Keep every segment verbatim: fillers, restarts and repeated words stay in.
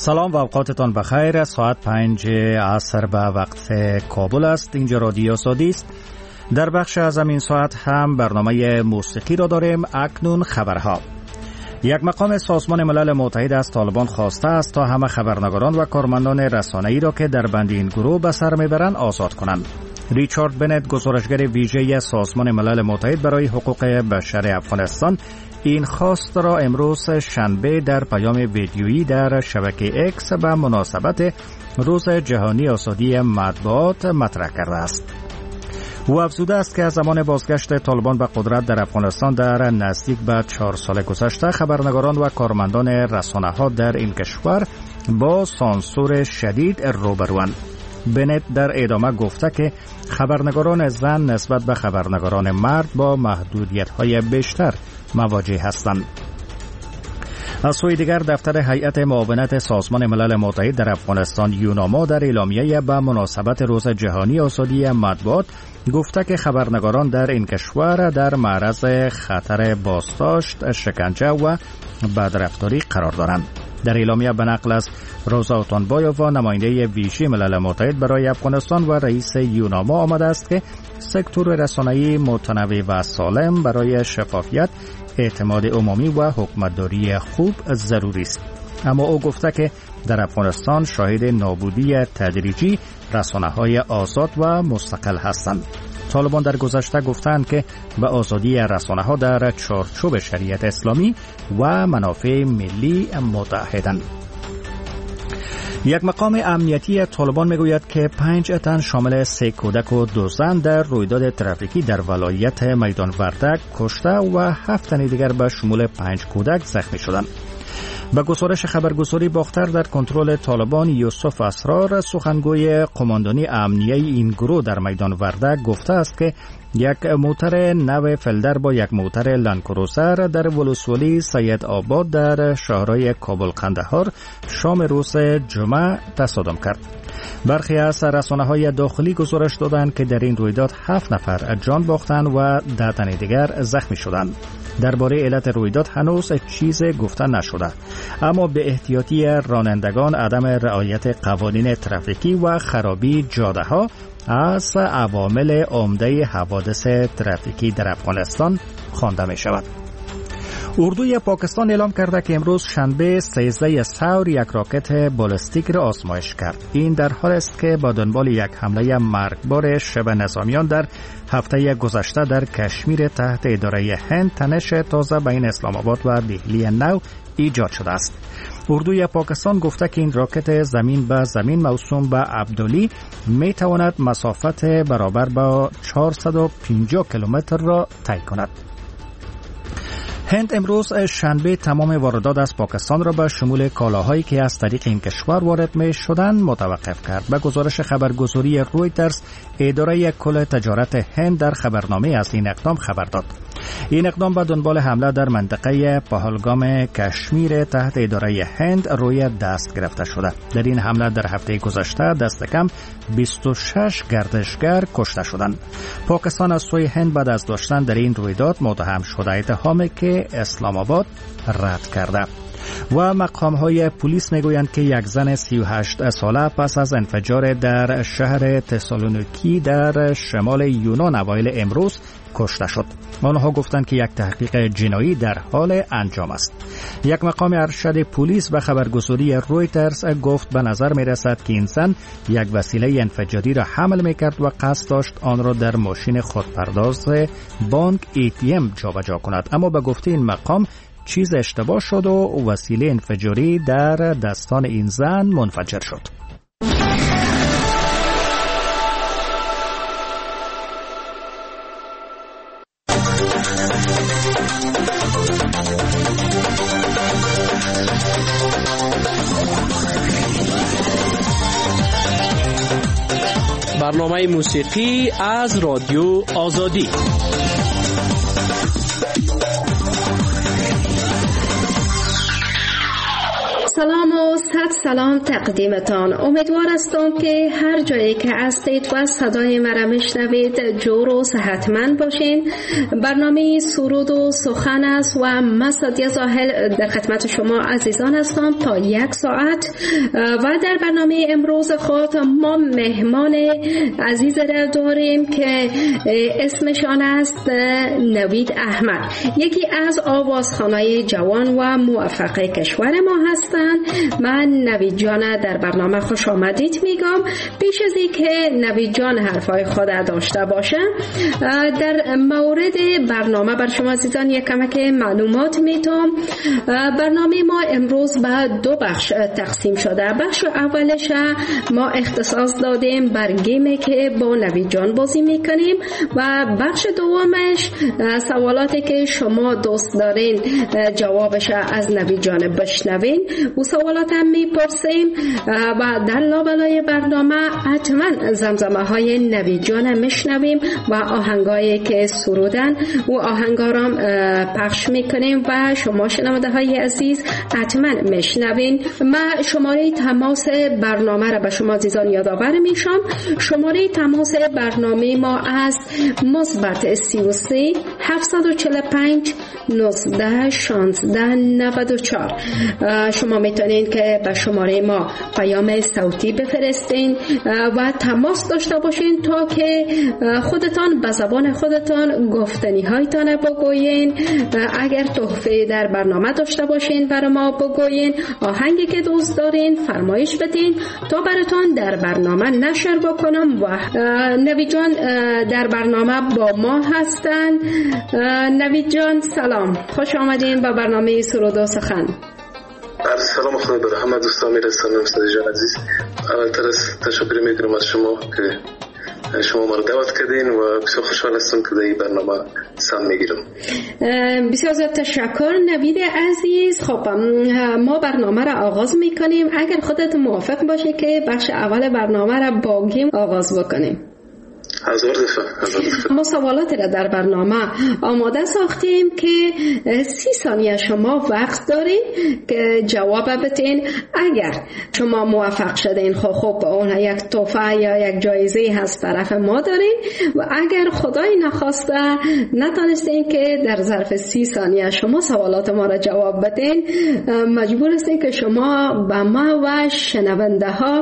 سلام و اوقاتتان بخیر. ساعت پنج عصر به وقت کابل است. اینجا رادیو آزادی است. در بخش از این ساعت هم برنامه موسیقی را داریم. اکنون خبرها. یک مقام سازمان ملل متحد از طالبان خواسته است تا همه خبرنگاران و کارمندان رسانه‌ای را که در بند این گروه به سر میبرند آزاد کنند. ریچارد بنت، گزارشگر ویژه سازمان ملل متحد برای حقوق بشر افغانستان، این خواست را امروز شنبه در پیام ویدیویی در شبکه اکس به مناسبت روز جهانی آزادی مطبوعات مطرح کرده است. او افزوده است که از زمان بازگشت طالبان به قدرت در افغانستان در نزدیک به چهار سال گذشته، خبرنگاران و کارمندان رسانه‌ها در این کشور با سانسور شدید روبروند. بنت در ادامه گفته که خبرنگاران زن نسبت به خبرنگاران مرد با محدودیت‌های بیشتر مواجه هستند. از سوی دیگر دفتر هیئت معاونت سازمان ملل متحد در افغانستان یوناما در اعلامیه به مناسبت روز جهانی آزادی مطبوعات گفته که خبرنگاران در این کشور در معرض خطر بازداشت، شکنجه و بدرفتاری قرار دارند. در اعلامیه به نقل از روزا اوتانبایووا، نماینده ویژه ملل متحد برای افغانستان و رئیس یوناما، آمده است که سکتور رسانه‌ای متنوع و سالم برای شفافیت، اعتماد عمومی و حکومتداری خوب ضروری است. اما او گفته که در افغانستان شاهد نابودی تدریجی رسانه‌های آزاد و مستقل هستند. طالبان در گذشته گفتند که به آزادی رسانه‌ها در چارچوب شریعت اسلامی و منافع ملی متحدند. یک مقام امنیتی طالبان میگوید که پنج تن شامل سه کودک و دو زن در رویداد ترافیکی در ولایت میدان وردک کشته و هفت تن دیگر به شمول پنج کودک زخمی شدند. به گزارش خبرگزاری باختر در کنترل طالبان، یوسف اسرار، سخنگوی قماندانی امنیه این گروه در میدان وردک، گفته است که یک موتر نو فلدر با یک موتر لندکروزر در ولسوالی سید آباد در شهرهای کابل قندهار شام روز جمعه تصادم کرد. برخی از رسانه‌های داخلی گزارش دادند که در این رویداد هفت نفر جان باختند و ده تن دیگر زخمی شدند. درباره علت رویداد هنوز چیز گفته نشده، اما به احتیاطی رانندگان، عدم رعایت قوانین ترافیکی و خرابی جاده‌ها از عوامل عمده حوادث ترافیکی در افغانستان خوانده می شود. اردوی پاکستان اعلام کرده که امروز شنبه سیزده ثور یک راکت بالستیک را آزمایش کرد. این در حال است که با دنبال یک حمله مرگبار شبه نظامیان در هفته گذشته در کشمیر تحت اداره هند، تنش تازه بین اسلام آباد و دهلی نو ایجاد شده است. اردوی پاکستان گفته که این راکت زمین به زمین موسوم به عبدالی می تواند مسافت برابر با چهارصد و پنجاه کیلومتر را طی کند. هند امروز شنبه تمام واردات از پاکستان را به شمول کالاهایی که از طریق این کشور وارد می شدند متوقف کرد. به گزارش خبرگزاری رویترز، اداره کل تجارت هند در خبرنامه از این اقدام خبر داد. این اقدام به دنبال حمله در منطقه پهلگام کشمیر تحت اداره هند روی دست گرفته شده. در این حمله در هفته گذشته دست کم بیست و شش گردشگر کشته شدند. پاکستان از سوی هند بعد از داشتن در این رویداد متهم شده، اتهامی که اسلام آباد رد کرده. و مقام‌های پلیس میگویند که یک زن سی و هشت ساله پس از انفجار در شهر تسالونیکی در شمال یونان اوایل امروز کشته شد. آنها گفتند که یک تحقیق جنایی در حال انجام است. یک مقام ارشد پلیس به خبرگزاری رویترز گفت به نظر می رسد که این زن یک وسیله انفجاری را حمل می کرد و قصد داشت آن را در ماشین خودپرداز بانک ای تی ام جابجا کند، اما به گفته این مقام چیز اشتباه شد و وسیله انفجاری در دستان این زن منفجر شد. برنامه موسیقی از رادیو آزادی. سلام و صد سلام تقدیمتان. امیدوار هستم که هر جایی که هستید و صدای مرا میشنوید جور و صحتمند باشین. برنامه سرود و سخن است و من سادیه زاهل در خدمت شما عزیزان هستم تا یک ساعت. و در برنامه امروز خود ما مهمان عزیز را داریم که اسمشان است نوید احمد، یکی از آوازخوانای جوان و موفق کشور ما هستند. من نوید جان در برنامه خوش آمدید میگم. پیش از اینکه نوید جان حرفای خود داشته باشه، در مورد برنامه بر شما عزیزان یک کمک معلومات میتونم. برنامه ما امروز به دو بخش تقسیم شده. بخش اولش ما اختصاص دادیم بر گیمی که با نوید جان بازی میکنیم و بخش دومش سوالاتی که شما دوست دارین جوابش از نوید جان بشنوین و سوالات هم میپرسیم. و در لابلای برنامه حتما زمزمه های نوید جان میشنویم و آهنگایی که سرودن و آهنگارام پخش میکنیم و شما شنونده های عزیز حتما میشنوین. من شماره تماس برنامه را به شما عزیزان یادآور میشم. شماره تماس برنامه ما است مثبت سی و سه هفتصد و چهل و پنج نوزده شانزده نود و چهار. شما میتونین که به شماره ما پیام صوتی بفرستین و تماس داشته باشین تا که خودتان به زبان خودتان گفتنی هایتان بگوین. اگر تحفه در برنامه داشته باشین برای ما بگوین، آهنگی که دوست دارین فرمایش بدین تا براتون در برنامه نشر بکنم. و نوید جان در برنامه با ما هستن. نوید جان سلام، خوش آمدین به برنامه سرود و سخن. سلام خدا به همه دوستان میرسونم. استاد جان عزیز، اولتر از تشکر میکنم از شما که شما ما رو دعوت کردین و بسیار خوشحال هستم که در این برنامه سهم میگیرم. بسیار زیاد تشکر نوید عزیز. خب ما برنامه را آغاز میکنیم. اگر خودت موافق باشه که بخش اول برنامه را با گیم آغاز بکنیم. هزار دفعه هزار دفعه. ما سوالاتی را در برنامه آماده ساختیم که سی ثانیه شما وقت دارین که جواب بدین. اگر شما موفق شدین خب خب اون یک تحفه یا یک جایزه هست طرف ما دارین. و اگر خدای نخواسته نتونستین که در ظرف سی ثانیه شما سوالات ما را جواب بدین، مجبور هستین که شما به ما و شنونده ها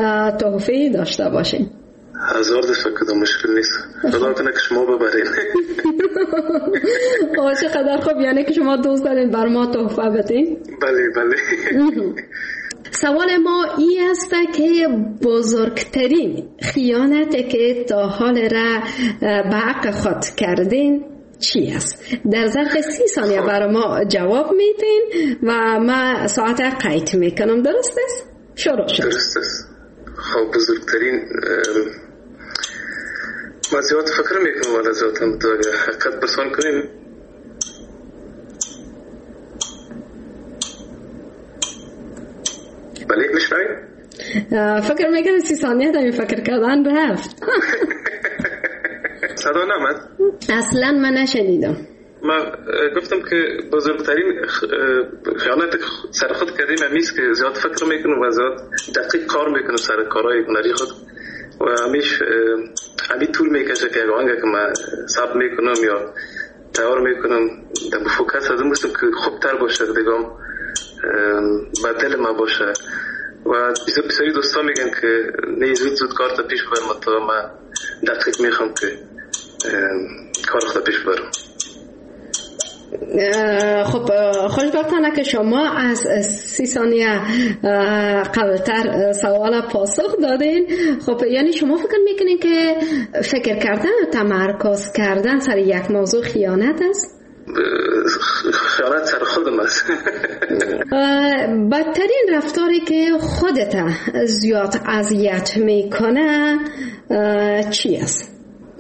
تحفه داشته باشین. هزار دفعه کدام مشکل نیست. خدا کنه که شما ببرین. آه چقدر خوب، یعنی که شما دوست دارین بر ما تحفه بدین. بله بله. سوال ما این است که بزرگترین خیانت که تا حال را به حق خود کردین چی است؟ در ظرف سی ثانیه برای ما جواب میدین و ما ساعت قید میکنم. درست است؟ شروع شد. درست است. خب بزرگترین ما زیاد فکر میکنم ولی زیاد هم اگر حقیقت بسان کنیم بله میشنویم. فکر میکنم سی ثانیه داریم فکر کردن رفت. صدا نمد؟ اصلا من نشنیدم. من گفتم که بزرگترین خیانت سر خود کردیم همیست که زیاد فکر میکنم و زیاد دقیق کار میکنم سر کارهای هنری خود و همیش همی طول میکشه که اگه آنگه که من ثبت میکنم یا تیار میکنم در فوکس از موستم که خوبتر باشه دیگم به دل من باشه. و بسیاری دوستا میگن که نه زود زود کار تا پیش برم تا من دقیق میخوام که کار خود پیش برم. خب خوشبختانه که شما از سی ثانیه قبلتر سوال پاسخ دادین. خب یعنی شما فکر میکنین که فکر کردن و تمرکز کردن سر یک موضوع خیانت است؟ خیانت سر خودم است. بدترین رفتاری که خودت زیاد اذیت میکنه چی است؟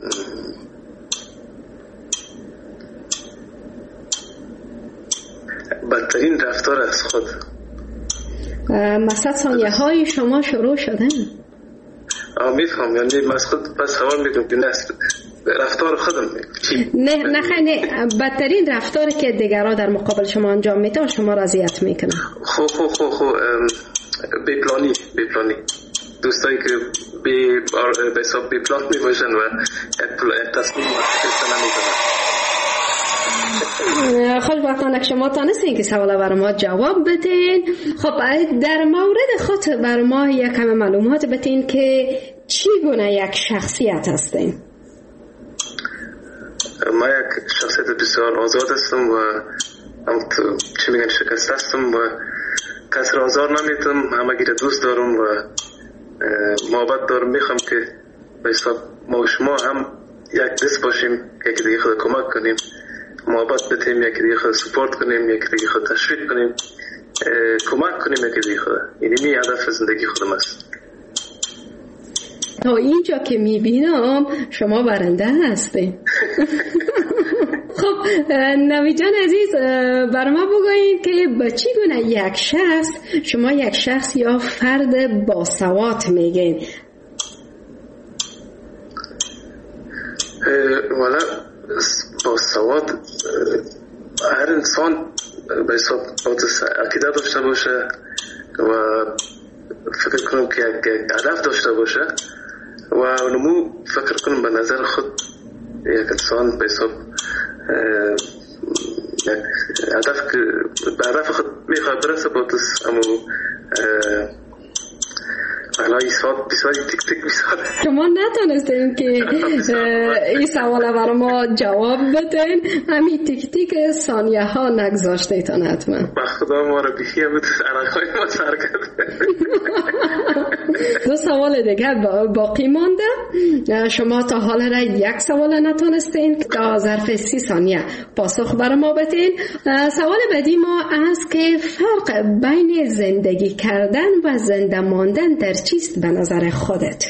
بدترین رفتار از خود مثلا ثانیه های شما شروع شدن. آه میفهم، یعنی من از خود پس سوال میکنم که نست رفتار خودم. نه نه خیلی بدترین رفتاری که دیگران در مقابل شما انجام میدن شما را اذیت میکنه. خو خو خو خو بی پلانی بی پلانی دوستایی که بی به حساب بی پلان می باشن و تصمیم گرفتن نمیکنن. خوشبختانه که شما تانستین که سوال بر ما جواب بدین. خب در مورد خود بر ما یک کم معلومات بدین که چی گونه یک شخصیت هستین؟ ما یک شخصیت بسیار آزاد هستم و هم چی میگن شکست هستم و کسی را آزار نمیتم، همه گیره دوست دارم و محبت دارم. میخوام که به حساب ما و شما هم یک دست باشیم، یکی دیگه خود کمک کنیم، محبت بتیم، یکی دیگه خود سپورت کنیم، یکی دیگه خود تشویق کنیم، کمک کنیم یکی دیگه خود. این می هدف زندگی خودم است. تا اینجا که میبینم شما برنده هستین. خب نوید جان عزیز بر ما بگویید که با چی گونه یک شخص شما یک شخص یا فرد باسواد میگین؟ والا باسواد هر انسان به حساب عقیده داشته باشه و فکر کنم که یک هدف داشته باشه و نمو فکر کنم به نظر خود یک انسان به حساب هدف که به هدف خود میخواد برسه بودست اما الان این سوال بسیاری تک تک بسیاری شما نتونستین که این سوال برای ما جواب بدین، همین تک تک ثانیه ها نگذاشته تان حتما. با خدا ما رو بیخیه بود عرقای ما سر کرد. دو سوال دیگه باقی مانده. شما تا حال را یک سوال نتونستین تا ظرف سی ثانیه پاسخ برای ما بدین. سوال بعدی ما است که فرق بین زندگی کردن و زنده ماندن در چیست به نظر خودت؟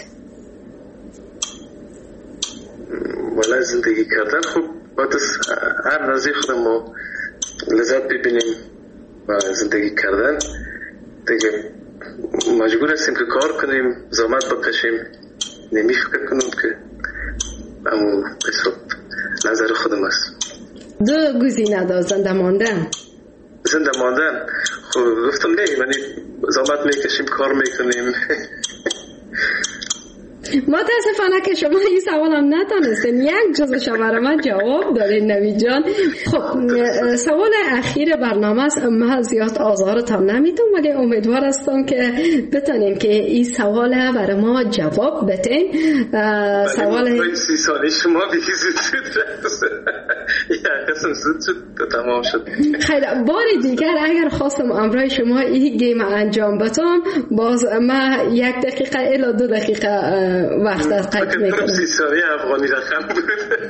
والا زندگی کردن خب باید هر نزدیک خودم ما لذت ببینیم و زندگی کردن دیگه مجبور هستیم که کار کنیم، زحمت بکشیم. نمی فکر کنم که اما حساب نظر خودم است. دو گزینه دار زنده ماندن. زنده ماندن خب گفتم نه، یعنی زحمت میکشیم، کار میکنیم. متاسفانه که شما این سوال هم نتونستین یک جزش برای من جواب دادین نوید جان. خب سوال اخیر برنامه است. من زیاد آزارتان نمیتونم ولی امیدوار هستم که بتونیم که این سوال برای ما جواب بدین. سوال سی سالی شما دیگه زود شد یک قسم زود شد تمام شد. خیلی بار دیگر اگر خواستم امرای شما این گیم انجام بدم باز من یک دقیقه الا دو دقیقه وقت قطع میکنم. سی ثانیه افغانی رقم بود.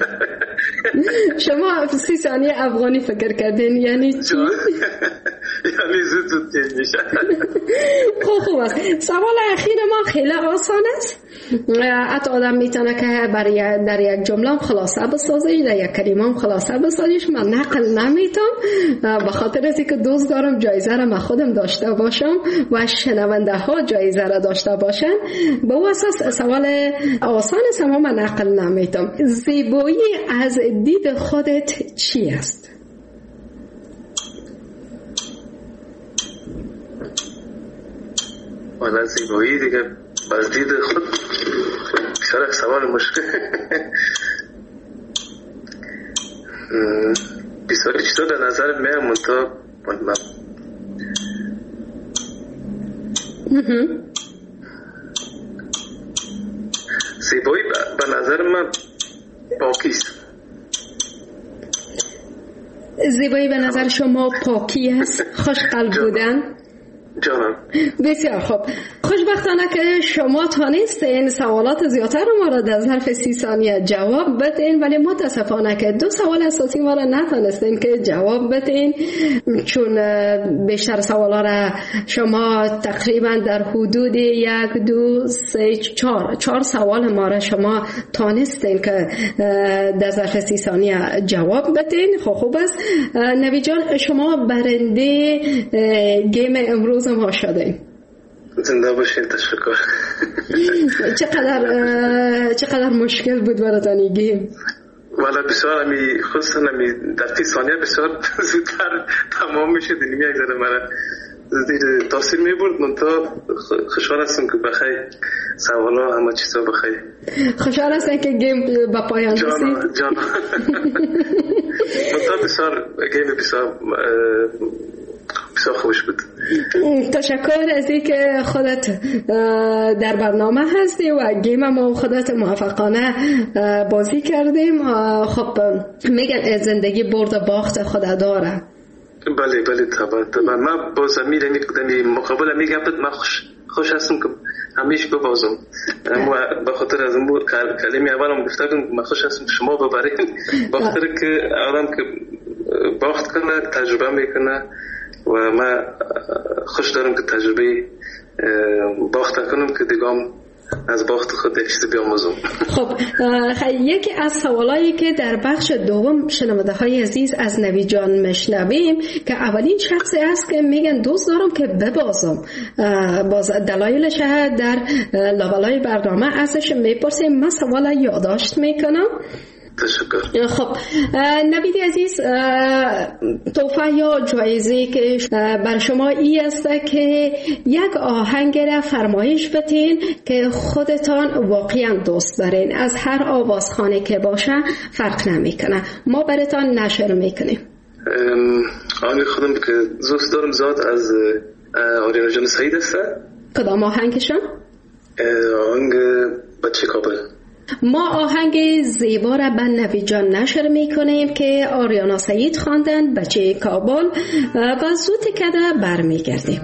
شما سی ثانیه افغانی فکر کردین یعنی چی؟ یعنی زود زود تیز میشه. خوب خوب است. سوال اخیر ما خیلی آسان است. حتی آدم میتونه که برای در یک جمله خلاصه بسازه، در یک کلمه هم خلاصه بسازیش. من نقل نمیتونم به خاطر از اینکه دوست دارم جایزه را من خودم داشته باشم و شنونده ها جایزه را داشته باشن. به اساس سوال آسان است اما من نقل نمیتونم. زیبایی از دید خودت چی است؟ والا زیبایی دیگه از دید خود بسیار سوال مشکل. بسیاری چیزا در نظر من منطقه من زیبایی به نظر من پاکیست. زیبایی به نظر شما پاکی است، خوش قلب بودن؟ جانم بسیار خوب. خوشبختانه که شما تانستین سوالات زیادتر ما را در ظرف سی ثانیه جواب بدین ولی متاسفانه که دو سوال اساسی ما را نتانستین که جواب بدین چون بیشتر سوالا را شما تقریبا در حدود یک دو سه چهار چهار سوال ما را شما تانستین که در ظرف سی ثانیه جواب بدین. خب خوب است. نوید جان شما برنده گیم امروز ما شدین. زنده باشین. تشکر. چقدر چقدر مشکل بود براتون این گیم؟ والا بسیار همی خصوصا همی در تی ثانیه بسیار زودتر تمام میشه. دنیا یک ذره مرا زیر تاثیر میبرد. من تا خوشحال هستم که بخیر سوالا همه چیزا بخیر. خوشحال هستم که گیم به پایان رسید. جان جان من تا بسیار گیم بسیار بسیار خوش بود. تشکر از اینکه خودت در برنامه هستی و گیم ما خودت موفقانه بازی کردیم. خب میگن زندگی برد و باخت خود داره. بله بله طبعا. من باز امیر این مقابل میگم من خوش خوش هستم که همیشه ببازم. اما به خاطر از اون کلمه اولم گفتم من خوش هستم که شما ببرین. به خاطر که آدم که باخت کنه تجربه میکنه و من خوش دارم که تجربه باخت کنم که دیگه از باخت خود یک چیزی بیاموزم. خب یکی از سوالایی که در بخش دوم شنونده های عزیز از نوید جان مشنویم که اولین شخصی است که میگن دوست دارم که ببازم، باز دلایلش در لابلای برنامه ازش میپرسیم. من سوال یادداشت میکنم. تشکر. خب نوید عزیز، تحفه یا جایزه که بر شما ای است که یک آهنگ را فرمایش بدین که خودتان واقعا دوست دارین، از هر آوازخانه که باشه فرق نمیکنه، ما براتان نشر میکنیم. آهنگ خودم که دوست دارم زیاد از آریانا جان سعید است. کدام آهنگشان؟ آهنگ بچه کابل. ما آهنگ زیبا را به نوید جان نشر میکنیم که آریانا سعید خواندن، بچه کابل، و زود کده برمیگردیم.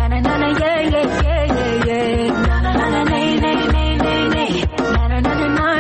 Na na na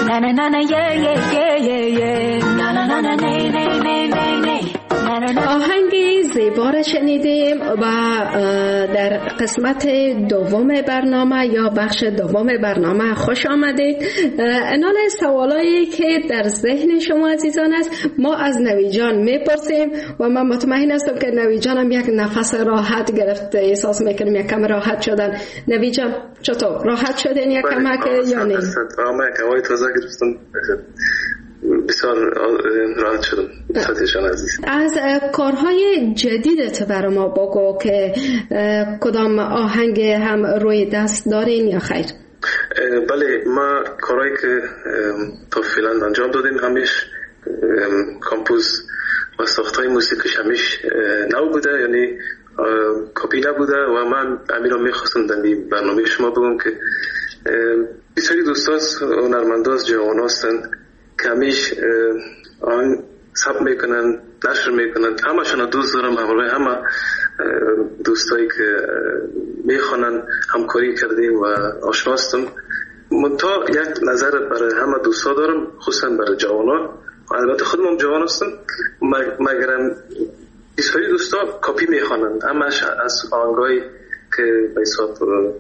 na na na na yeah yeah yeah yeah na na na na na na na na. آهنگ زیبا را شنیدیم و در قسمت دوم برنامه یا بخش دوم برنامه خوش آمدید. انال سوالایی که در ذهن شما عزیزان است ما از نوی جان میپرسیم و من مطمئن هستم که نوی جان هم یک نفس راحت گرفته، احساس میکنیم یک کم راحت شدن. نوی جان چطور راحت شدین یک کمک یا نه؟ آمه کمای تازه گرفتم، بسیار راحت شدم. از کارهای جدیدت برای ما بگو که کدام آهنگ هم روی دست دارین یا خیر؟ بله، ما کارهایی که تا فعلا انجام دادیم همیش کامپوز و ساختهای موسیقیش همیش نو بوده، یعنی کپی نبوده و من امیر رو میخواستم در برنامه شما بگم که بسیاری دوستاست هنرمنداست جوان هستن که همیش آن ثبت میکنن، نشر میکنن. همشون دوست دارم، همراه همه دوستایی که میخوانن همکاری کردیم و آشنا هستم. منتها یک نظر برای همه دوستا دارم، خصوصا برای جوانا. البته خودم هم جوان هستم، مگرم بسیاری دوستا کپی میخوانن، همش از آهنگایی که به حساب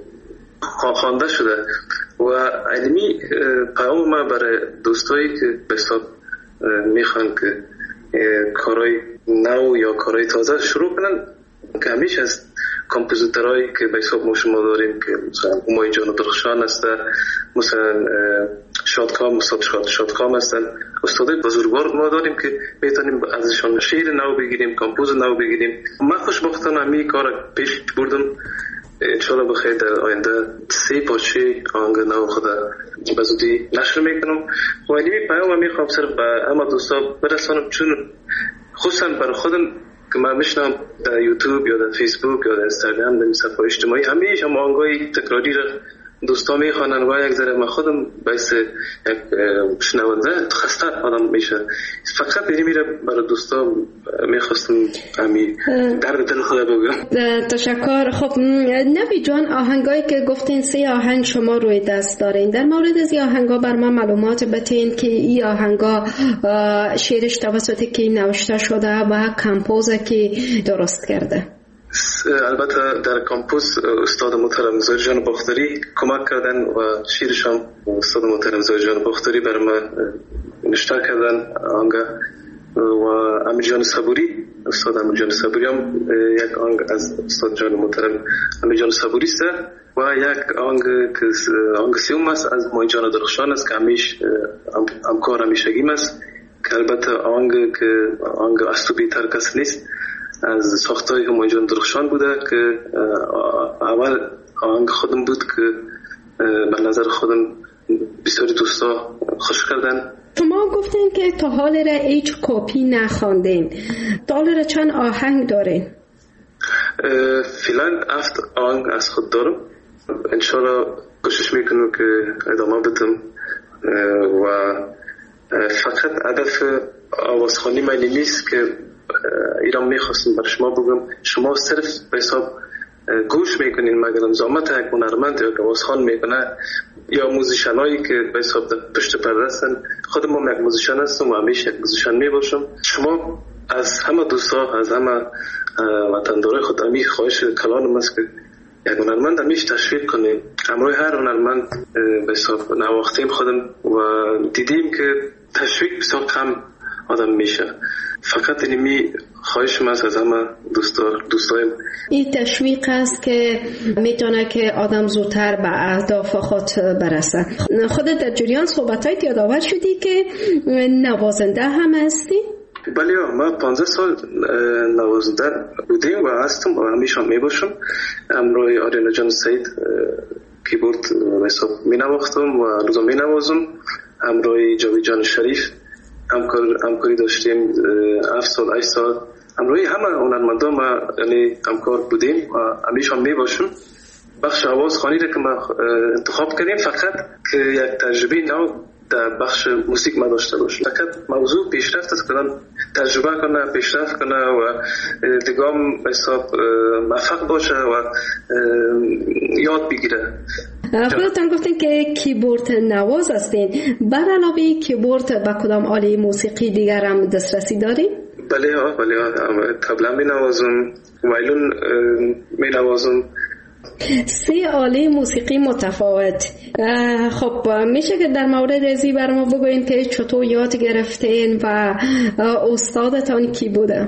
خوانده شده. و علمی پیام ما برای دوستایی که به حساب میخوان که کارهای نو یا کارهای تازه شروع کنن، که همیشه از کامپوزیترهایی که به حساب ما شما داریم که مثلا همای جان درخشان هستن، مثلا شادکام استاد شادکام هستن، استادای بزرگوار ما داریم که میتونیم ازشان شعر نو بگیریم، کامپوز نو بگیریم. من خوشبختانه همین کار پیش بردم. انشالله بخیر در آینده سه پاچه آهنگ نو خدا به زودی نشر میکنم. و اینی پیام میخوام صرف به همه دوستا برسانم، چون خصوصا برای خودم که من میشنم در یوتیوب یا در فیسبوک یا در اینستاگرام در صفحات اجتماعی همیشه هم آهنگای تکراری را دوستا میخوانن و یک ذره من خودم باعث یک شنونده خسته آدم میشه. فقط اینی میره برای دوستا میخواستم همین درد دل خدا بگم. تشکر. خب نوی جان، آهنگایی که گفتین سه آهنگ شما روی دست دارین، در مورد از آهنگا بر من معلومات بتین که این آهنگا شعرش توسط کی نوشته شده و کمپوز کی درست کرده؟ البته در کامپوز استاد محترم زاهد جان باختری کمک کردن و شیرش هم استاد محترم زاهد جان باختری بر ما نشته کردن آهنگ، و امیر جان صبوری استاد امیر جان صبوری هم یک آهنگ از استاد جان محترم امیر جان صبوری است و یک آهنگ که آهنگ سیوم است از مای جان درخشان است که همیش همکار همیشگیم است، که البته آهنگ که آهنگ از تو بیتر کس نیست از ساختای همای جان درخشان بوده که اول آهنگ خودم بود که به نظر خودم بسیاری دوستا خوش کردن. شما گفتین که تا حال را هیچ کپی نخواندین، تا حال را چند آهنگ دارین؟ فعلا هفت آهنگ از خود دارم. انشالله کوشش میکنم که ادامه بدم و فقط هدف آوازخوانی من نیست که ایران میخواستم برای شما بگم شما صرف به حساب گوش میکنین، مگر زحمت یک هنرمند یا آوازخوان میکنه یا موزیشنایی که به حساب در پشت پرده هستن. خودم هم یک موزیشن هستم و همیشه یک موزیشن میباشم. شما از همه دوستا، از همه وطندارای خود همی خواهش کلانم است که یک هنرمند همیشه تشویق کنیم. همراه هر هنرمند به حساب نواختیم خودم و دیدیم که تشویق بسیار کم آدم میشه. فقط اینمی خواهشم است از همه دوستا دوستایم این تشویق است که میتونه که آدم زودتر به اهداف خود برسه. خودت در جریان صحبتایت یادآور شدی که نوازنده هم هستی؟ بله، ما پانزده سال نوازنده بودیم و هستم و همیشه میباشم. امروی آریانا جان سعید کیبورد حساب می نواختم و روزا می نوازم. امروی جاوید جان شریف همکار همکاری داشتیم هفت سال هشت سال. امروی همه هنرمندا ما یعنی همکار بودیم و همیشه می باشم. بخش آواز خوانی را که ما انتخاب کردیم فقط که یک تجربه نو در بخش موسیقی ما داشته باشم. فقط موضوع پیشرفت است، کدام تجربه کنه، پیشرفت کنه و دیگام حساب موفق باشه و یاد بگیره. خودتان گفتین که کیبورد نواز هستین، بر علاوه کیبورد با کدام آله موسیقی دیگر هم دسترسی دارین؟ بله ها بله ها طبله می نوازم، وایلون می نوازم. سه آله موسیقی متفاوت. خب میشه که در مورد ازی بر ما بگوین که چطور یاد گرفتین و استادتان کی بوده؟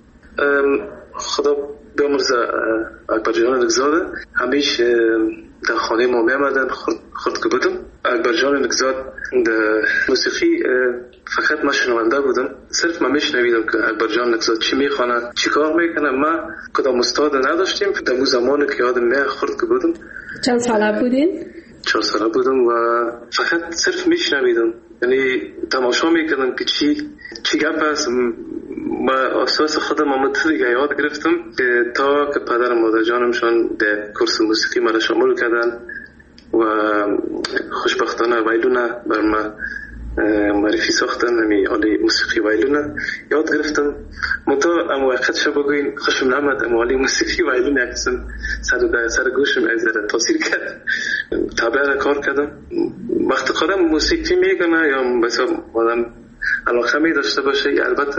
خدا بیامرزه اکبر جان نگزاده، همیشه در خانه ما میامدن خود که بودم. اکبر جان نگزاد در موسیقی فقط ما شنونده بودم، صرف ما میشنویدم که اکبر جان نگزاد چی میخوانه چی کار میکنه. ما کدام استاد نداشتیم در اون زمانی که یادم میاد خورد که بودم. چند ساله بودین؟ چهار ساله بودم و فقط صرف میشنویدم، یعنی تماشا میکردم که چی چی گپ است. ما اساس خودم آمد دیگه یاد گرفتم که تا که پدر مادر جانمشان در کورس موسیقی مرا شامل کردن و خوشبختانه وایلونه بر ما معرفی ساختن. همی آله موسیقی وایلونه یاد گرفتم. منطقه اما وقت شب بگوین خوشم نامد، اما آله موسیقی وایلونه اکسن سر, سر گوشم از تاثیر کرد. طبعا را کار کردم. وقت خودم موسیقی میگنه یا بسیار آدم علاقه می داشته باشه، البته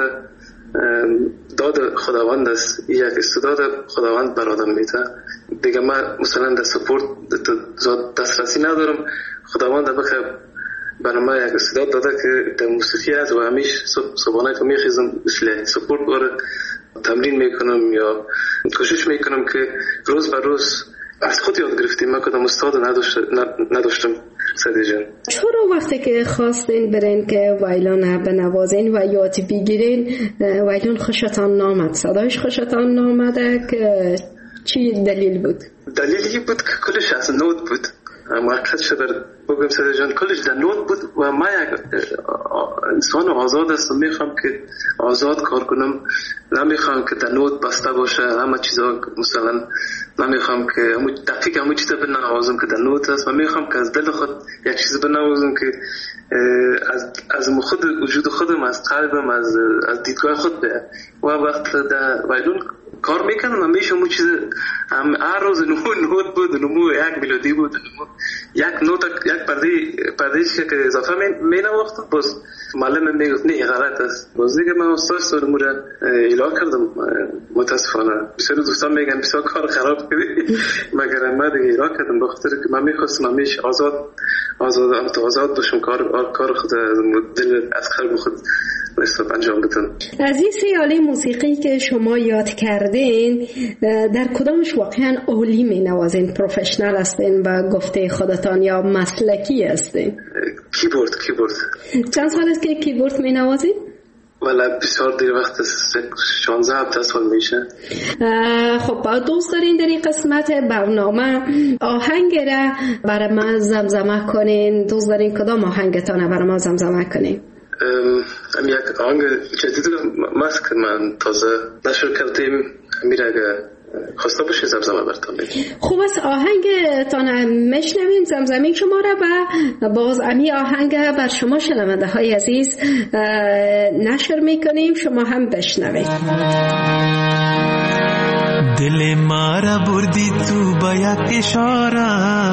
داد خداوند است، یک استعداد خداوند بر آدم میده دیگه. من مثلا در سپورت دسترسی ندارم، خداوند بخیر برای من یک استعداد داده که در موسیقی هست و همیشه صبحانه که میخیزم مثل سپورت باره تمرین میکنم یا کوشش میکنم که روز بر روز از خود یاد گرفتیم. من کدام استاد نداشتم. سعدی جان چرا وقتی که خواستین برین که وایلون بنوازین و یاد بگیرین وایلون خوشتان نامد، صدایش خوشتان نامده که چی دلیل بود؟ دلیلی بود که کلش از نوت بود. مرکز شده بگم سعدی جان کلش در نوت بود و ما یک انسان آزاد هستم، میخوام که آزاد کار کنم، نمیخوام که در نوت بسته باشه همه چیزا. مثلا نمیخوام که دقیق همه چیزا بنوازم که در نوت است، من میخوام که از دل خود یک چیز بنوازم که از از خود وجود خودم، از قلبم، از از دیدگاه خود به و وقت در وایلون کار میکنم همیشه همون چیز هم هر روز نمو نوت بود، نمو یک ملودی بود، نمو یک نوت یک پرده پردهش که اضافه می نواختم. باز معلم میگفت نه غلط است، باز دیگه من استاد سرمو را اعلام کردم. متاسفانه بسیار دوستان میگن بسیار کار خراب کردی، مگر من دیگه اعلام کردم بخاطر که من میخواستم همیشه آزاد آزاد آزاد باشم، کار کار خود دل از قلب خود نصف انجام بدم. از این سه آله موسیقی که شما یاد کردین در کدامش واقعا عالی می نوازین، پروفشنال هستین و گفته خودتان یا مسلکی هستین؟ کیبورد کیبورد چند سال است که کیبورد می نوازین؟ ولی بسیار دیر وقت است، شانزده هفته سال میشه. خب دوست دارین در این قسمت برنامه آهنگ را برای ما زمزمه کنین؟ دوست دارین کدام آهنگتان برای ما زمزمه کنین؟ ام یک آهنگ جدید ماست که من تازه نشر کردیم، میره اگه خواسته باشه زمزمه برتان بگیم. خوب است، آهنگتان میشنوین زمزمه شما را و باز امی آهنگ بر شما شنونده های عزیز نشر میکنیم، شما هم بشنوید. دل ما را بردی تو با یک اشاره،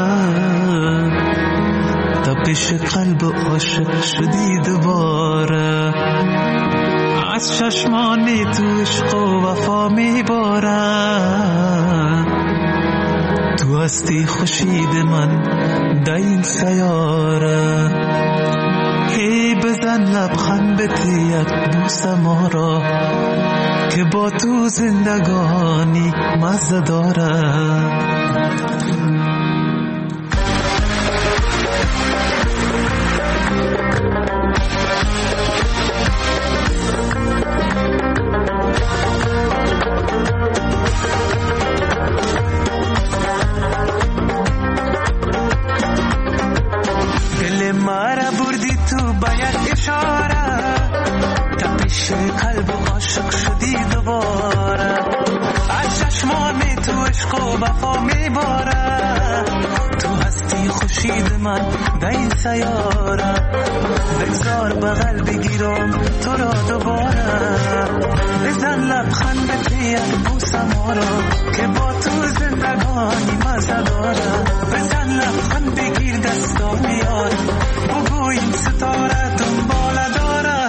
تپش قلب عاشق شدی دوباره، از چشمانی تو عشق و وفا میباره، تو هستی خورشید من در این سیاره، هی بزن لبخند بده یک بوس ما را که با تو زندگانی مزه داره. من در این سیاره بگذار بغل بگیرم تو را دوباره، بزن لبخند به تیک بوسم آرا که با تو زندگانی مزه داره. بزن لبخند بگیر دستان یار بگو این ستاره دنبال داره.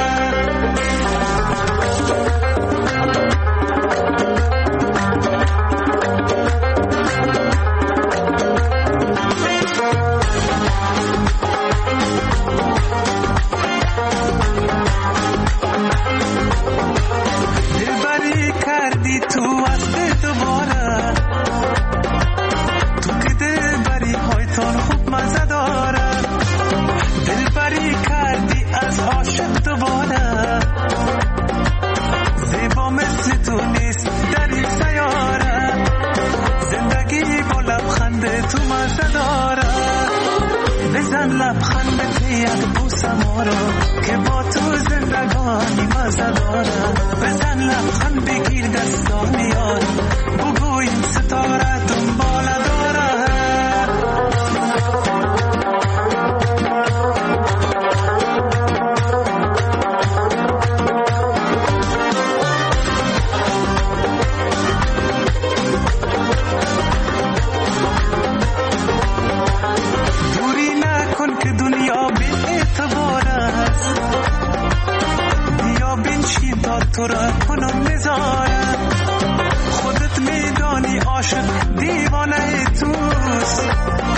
دلبری کردی تو از دوباره تو که دلبری هایتان خوب مزه داره. دلبری کردی از عاشق دوباره زیبا مثل تو نیست در این سیاره. زندگی با لبخند تو مزه داره. بزن لبخند به تیک بوسم آرا که با تو زندگانی مزه داره. بزن لبخند بگیر دستان یار بگو این ستاره دنبال داره. دوری نکن که دنیا بی اعتبار است. بیا بنشین تا تو را کنم نظاره. خودت میدانی عاشق دیوانه توست.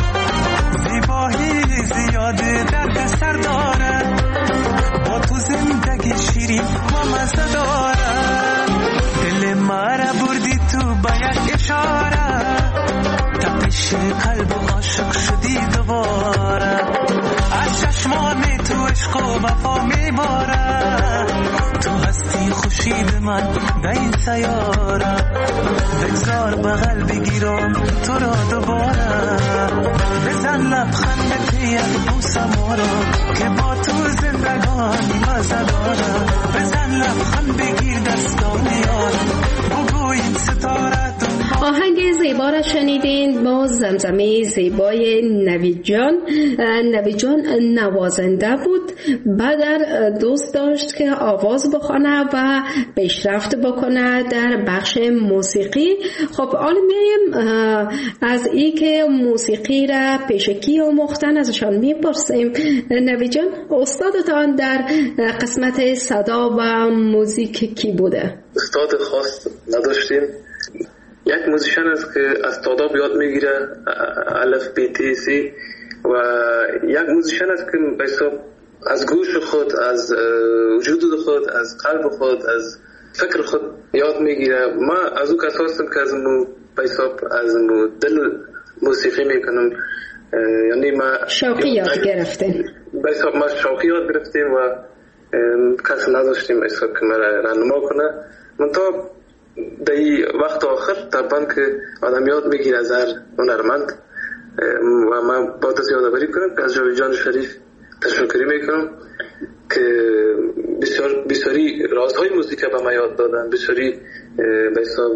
زیبایی زیاده درد سر داره. با تو زندگی شیرین و مزه داره. دل مرا بردی تو با یک اشاره. تپش قلب عاشق شدی دوباره. از چشمان تو عشق و وفا میباره. تو هستی خورشید من در این سیاره. بگذار بغل بگیرم تو را دوباره. بزن لبخند به تیک بوسم آرا که با تو زندگانی مزه داره. بزن لبخند بگیر دستان یار بگو این ستاره. آهنگ زیبا را شنیدین با زمزمه زیبای نوید جان. نوید جان نوازنده بود، بعد دوست داشت که آواز بخونه و پیشرفت بکنه در بخش موسیقی. خب حالا میایم از این که موسیقی را پیشکی آموختن ازشان میپرسیم. نوید جان، استادتان در قسمت صدا و موزیک کی بوده؟ استاد خاص نداشتیم. یک موزیشن است که از تاداب یاد میگیره، الف بی تی سی، و یک موزیشن است که به حساب از گوش خود، از وجود خود، از قلب خود، از فکر خود یاد میگیره. ما از او کسا هستم که از مو به حساب از مو دل موسیقی میکنم، یعنی ما شوقی یاد گرفتیم. به حساب ما شوقی یاد گرفتیم و کس نداشتیم به حساب که ما راهنما کنه. من تا در وقت آخر طبعا که آدم یاد میگیره از هر هنرمند و من با دست یادآوری کنم که از جاوید جان شریف تشکری میکنم که بسیار بسیاری رازهای موسیقی به ما یاد دادن، بسیاری به حساب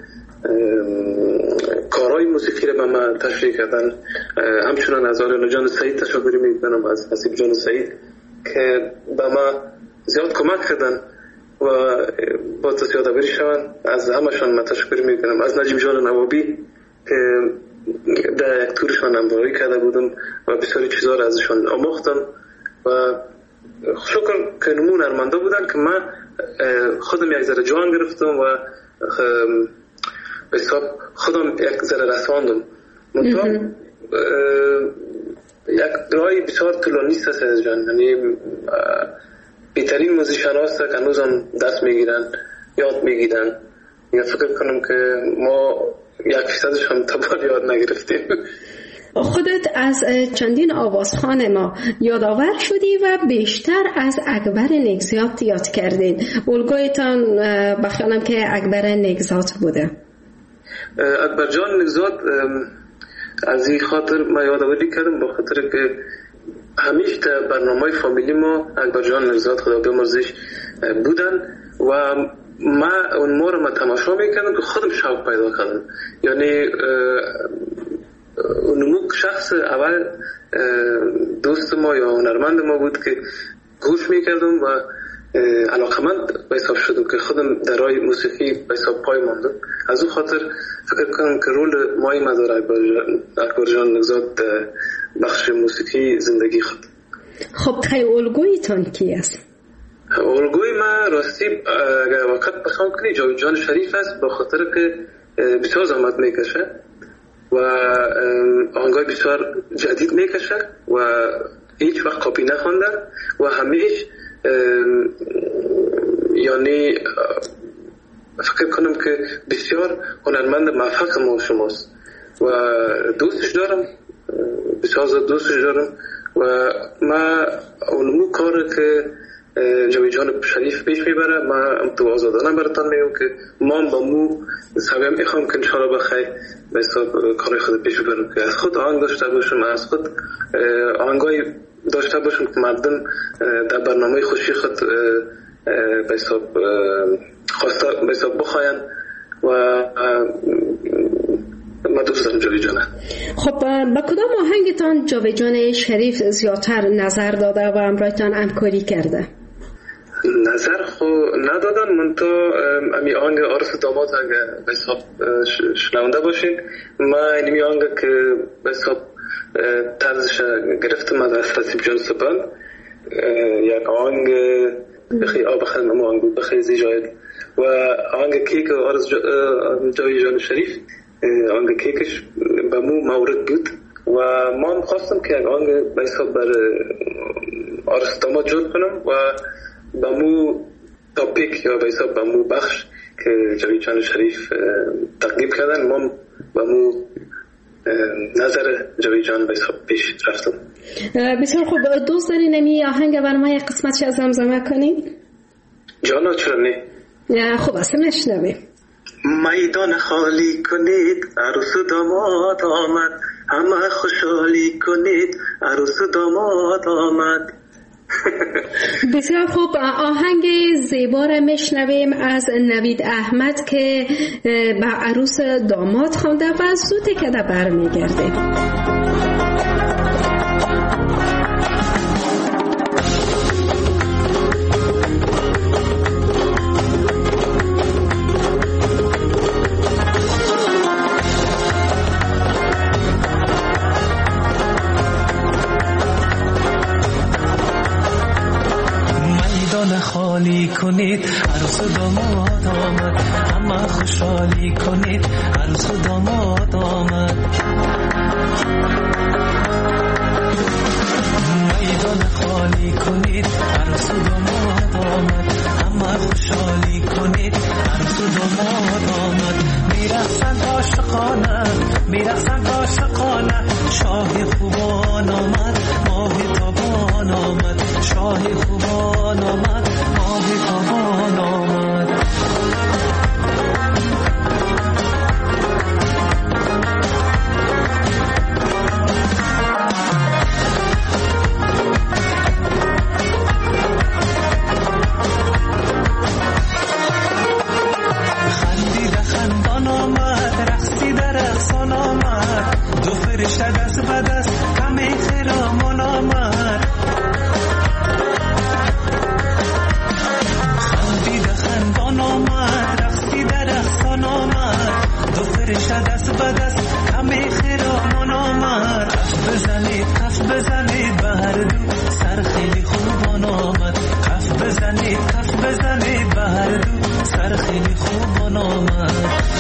کارهای موسیقی رو به ما تشریح کردن. همچنان از آریانا جان سعید تشکری میکنم، از حسیب جان سعید که به ما زیاد کمک کردن و با دست یادآوری شوند. از همشان من تشکر میکنم. از نجیب جان نوابی که در یک تورشان همراهی کرده بودم و بسیاری چیزا را ازشان آموختم و شکر که نمون هنرمندا بودن که من خودم یک ذره جوان گرفتم و به حساب خودم یک ذره رساندم. منطقه یک راهی بسیار طولانی است از جان، یعنی بهترین موزیشن هاست که هنوز هم دست میگیرن، یاد میگیرن. یا فکر کنم که ما یک فیصدش هم تبار یاد نگرفتیم. خودت از چندین آوازخوان ما یادآور شدی و بیشتر از اکبر نگزات یاد کردین. الگویتان بخیالم که اکبر نگزات بوده. اکبر جان نگزات از این خاطر ما یادآوری کردم، با خاطر که همیشه در برنامه فامیلی ما اکبر جان نگزات خدا بیامرزش بودن و ما اون ما رو ما تماشا میکردم که خودم شوق پیدا کردم. یعنی اون شخص اول دوست ما یا هنرمند ما بود که گوش میکردم و علاقمند به حساب شدم که خودم در راه موسیقی به حساب پای ماندم. از اون خاطر فکر کنم که رول مای مدار اکبر جان نگزاد بخش موسیقی زندگی خود. خب خیلی الگویتان کی است؟ الگوی ما راستی اگر وقت بخوام کنی جاوید جان شریف است، به خاطر که بسیار زحمت میکشه و آهنگای بسیار جدید میکشه و هیچ وقت کپی نخونده و همیشه یعنی فکر کنم که بسیار هنرمند موفق ما شماست و دوستش دارم، بسیار زیاد دوستش دارم و ما اونمو کار که جاوید جان شریف پیش میبره ما تو آزادانه براتان میگم که ما با مو سویم میخوام که انشاءالله بخیر به حساب کار خود پیش ببرم که از خود آهنگ داشته باشم، از خود آهنگای داشته باشم که مردم در برنامه خوشی خود به حساب خواسته به حساب بخواین و ما دوست دارم جاوید جانه. خب با کدام آهنگتان جاوید جان شریف زیادتر نظر داده و امرایتان همکاری کرده؟ نظر خو ندادن، من تو امی آهنگ عرس داماد اگه به حساب شنونده باشین، ما اینمی آهنگ که به حساب طرزش گرفتم از استاسیب جان سبان، یک آهنگ بخی آب خیلی نمو آهنگ بخی زیجاید و آهنگ کیک عرس جاوید جان شریف آهنگ کیکش به مو مورد بود و ما خواستم که یک آهنگ به حساب بر عرس داماد جود کنم و با مو تاپیک یا به حساب با مو بخش که جاوید جان شریف تقدیم کردن ما با مو نظر جاوید جان به حساب پیش رفتم. بسیار خوب، دوست دارین نمی آهنگ برای ما یک قسمتش از زمزمه کنین؟ جانا چرا نه؟ خوب است نشنویم. میدان خالی کنید عروس و داماد آمد، همه خوشحالی کنید عروس و داماد آمد. بسیار خوب، آهنگ زیبا را میشنویم از نوید احمد که به عروس داماد خوانده و زود که در بر میگرده. خالی کنید عروس و داماد آمد، همه خوشحالی کنید عروس و داماد آمد. میدان خالی کنید عروس و داماد آمد، همه خوشحالی کنید عروس و داماد آمد. میرقصند عاشقانه میرقصند عاشقانه، شاه خوبان آمد ماه تابان آمد، شاه خوبان آمد ماه تابان آمد. خندیده خندان آمد، رقصیده رقصان آمد، دو فرشته دست به دست همه خرامان آمد. خندیده خندان آمد، رقصیده رقصان آمد، دو فرشته دست به دست همه خرامان آمد. کف بزنید کف بزنید به هر دو، سر خیلی خوبان آمد. کف بزنید کف بزنید به هر دو، سر خیلی خوبان آمد.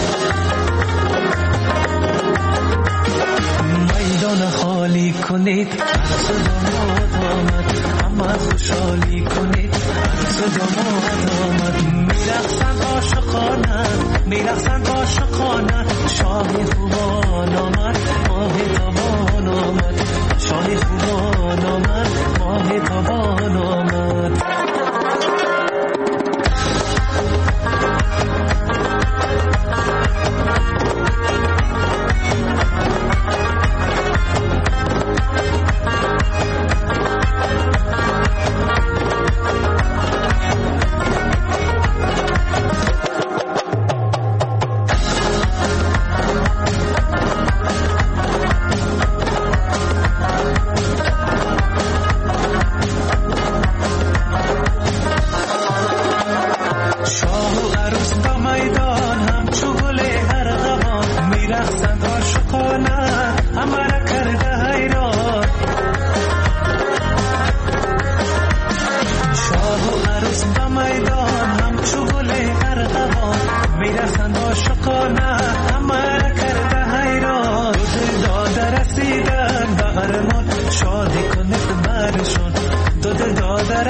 میدان خالی کنید عروس و داماد آمد، همه خوشحالی کنید عروس و داماد آمد. میرقصند عاشقانه میرقصند عاشقانه، شاه خوبان آمد ماه تابان آمد، شاه خوبان آمد ماه تابان آمد.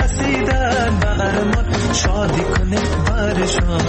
رسیدن به ارمان شادی کنید برشان